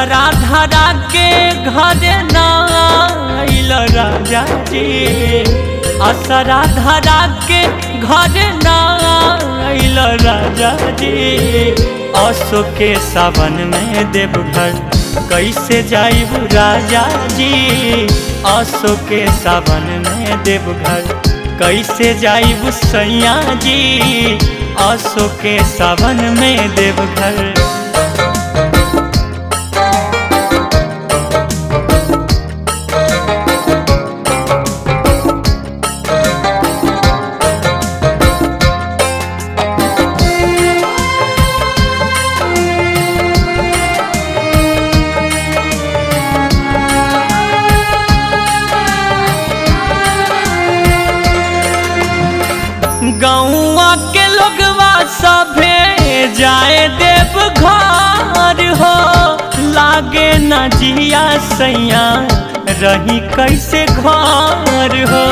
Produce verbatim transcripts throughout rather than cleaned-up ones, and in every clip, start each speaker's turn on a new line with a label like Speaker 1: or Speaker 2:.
Speaker 1: असरा धरा के घरे ना आइल राजा जी, असरा धरा के घरे ना आइल राजा जी। असो के सावन में देवघर कैसे जाइब राजा जी, असो के सावन में देवघर कैसे जाइब सैया जी, असो के सावन में देवघर। गौआ के लोगवा सभे जाए देवघर हो, लागे न जिया सैया रही कैसे घर हो।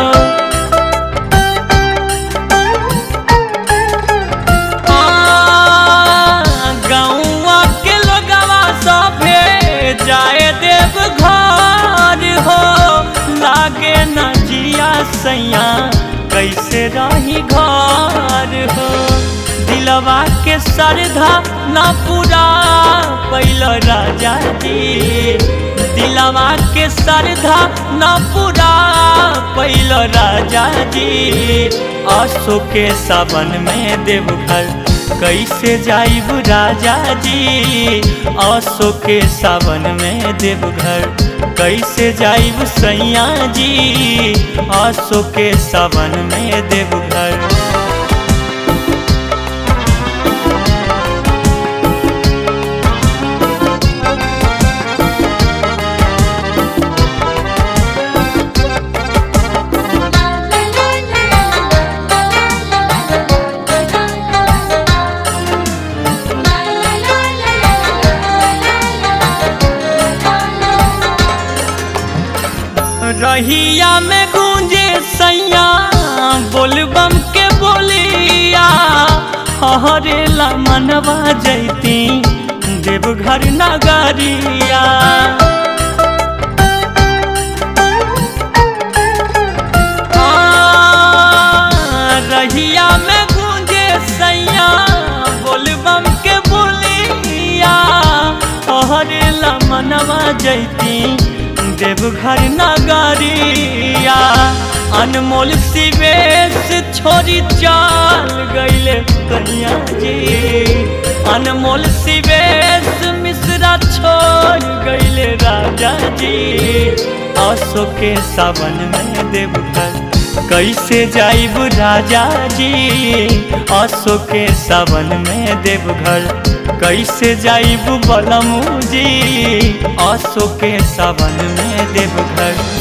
Speaker 1: गौआ के लोगवा सभे जाए देवघर हो, लागे न जिया सैया कैसे रही घर हो। दिलवा के श्रद्धा न पूरा पैल राजा जी, दिलवा के श्रद्धा न पूरा पैल राजा जी। असो के सावन में देवघर कैसे जाइब राजा जी, असो के सावन में देवघर कैसे जाइब सैया जी, असो के सावन में देवघर। रहिया में गूंजे सैया बोलबम के बोलिया, हरेला मनवा जैती देवघर नगरिया। रहिया में गूंजे सैया बोलबम के बोलिया, हरेला मनवा जैती देवघर नगरिया। अनमोल सिवेश छोड़ी चाल गईले कन्या जी, अनमोल सिवेश मिश्रा छोड़ गईले राजा जी। असो के सावन में देवघर कैसे जाइब राजा जी, असो के सावन में देवघर कैसे जाइब बलमू जी, असो के सावन में देवघर।